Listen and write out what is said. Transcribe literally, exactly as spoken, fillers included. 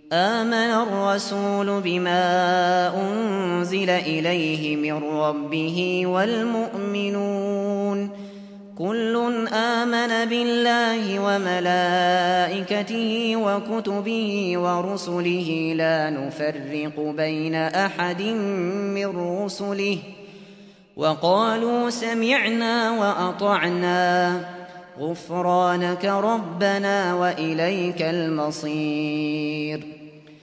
آمن الرسول بما أنزل إليه من ربه والمؤمنون كل آمن بالله وملائكته وكتبه ورسله لا نفرق بين أحد من رسله وقالوا سمعنا وأطعنا غفرانك ربنا وإليك المصير